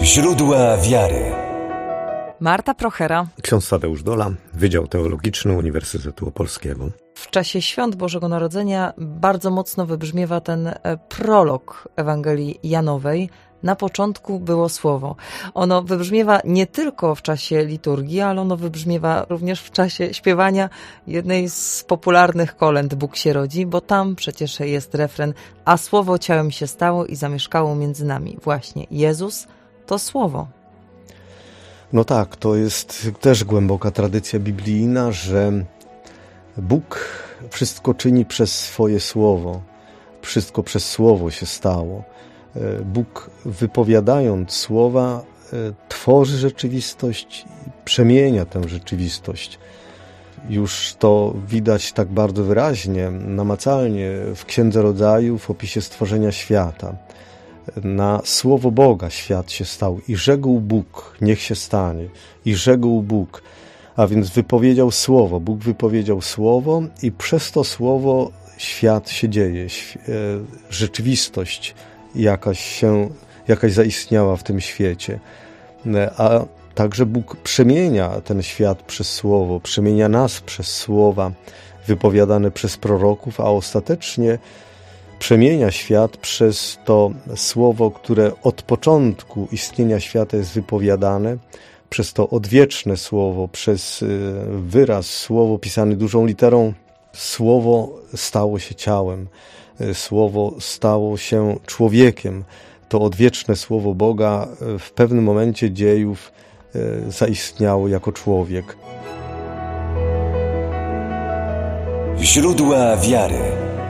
Źródła wiary. Marta Prochera. Ksiądz Tadeusz Dola, Wydział Teologiczny Uniwersytetu Opolskiego. W czasie Świąt Bożego Narodzenia bardzo mocno wybrzmiewa ten prolog Ewangelii Janowej. Na początku było Słowo. Ono wybrzmiewa nie tylko w czasie liturgii, ale ono wybrzmiewa również w czasie śpiewania jednej z popularnych kolęd Bóg się rodzi, bo tam przecież jest refren: a Słowo ciałem się stało i zamieszkało między nami. Właśnie Jezus to Słowo. No tak, to jest też głęboka tradycja biblijna, że Bóg wszystko czyni przez swoje Słowo. Wszystko przez Słowo się stało. Bóg, wypowiadając słowa, tworzy rzeczywistość i przemienia tę rzeczywistość. Już to widać tak bardzo wyraźnie, namacalnie w Księdze Rodzaju, w opisie stworzenia świata. Na słowo Boga świat się stał i rzekł Bóg, niech się stanie. I rzekł Bóg, a więc wypowiedział słowo. Bóg wypowiedział słowo i przez to słowo świat się dzieje. Rzeczywistość jakaś zaistniała w tym świecie. A także Bóg przemienia ten świat przez słowo, przemienia nas przez słowa wypowiadane przez proroków, a ostatecznie przemienia świat przez to słowo, które od początku istnienia świata jest wypowiadane, przez to odwieczne słowo, przez wyraz, słowo pisane dużą literą. Słowo stało się ciałem, słowo stało się człowiekiem. To odwieczne słowo Boga w pewnym momencie dziejów zaistniało jako człowiek. Źródła wiary.